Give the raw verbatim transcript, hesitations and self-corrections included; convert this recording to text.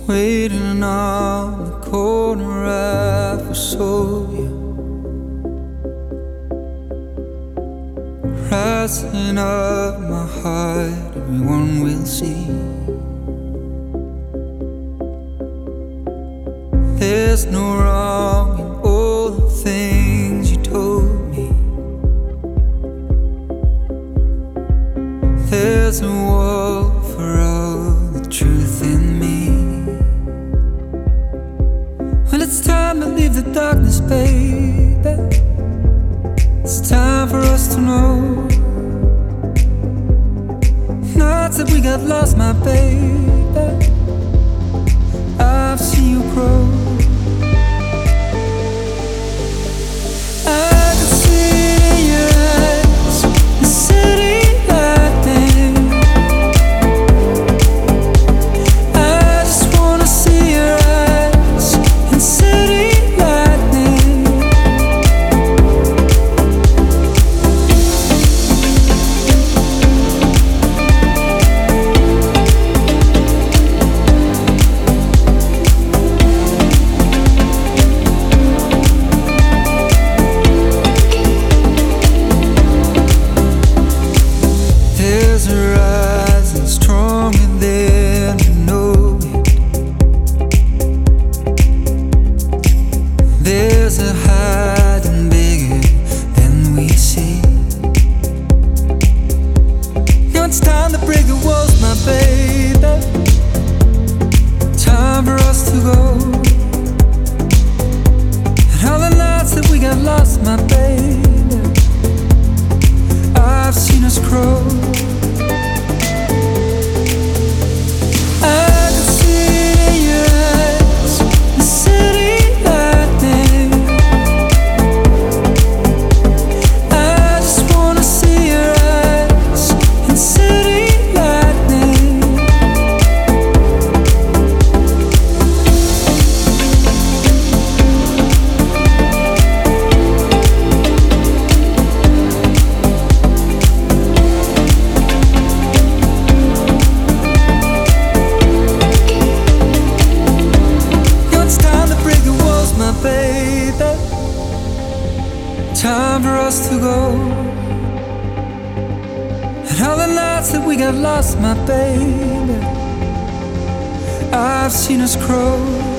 Waiting on the corner, I foresaw you rising up my heart, everyone will see. There's no wrong in all the things you told me. There's a wall for all the truth in me. Well, it's time to leave the darkness, baby. It's time for us to know. Not that we got lost, my baby. I've seen you grow. I can see it in your eyes, the city lightning. I just wanna see your eyes and city lightning. There's a rising stronger than you know it. There's a hiding bigger than we see. Now it's time to break the walls, my baby. Time for us to go. And all the nights that we got lost, my baby, I've seen us grow. I can see it in your eyes, the city lightning. I just wanna see your eyes and city lightning. Now it's time to break the walls, my baby. Time for us to go. And all the nights that we got lost, my baby, I've seen us grow.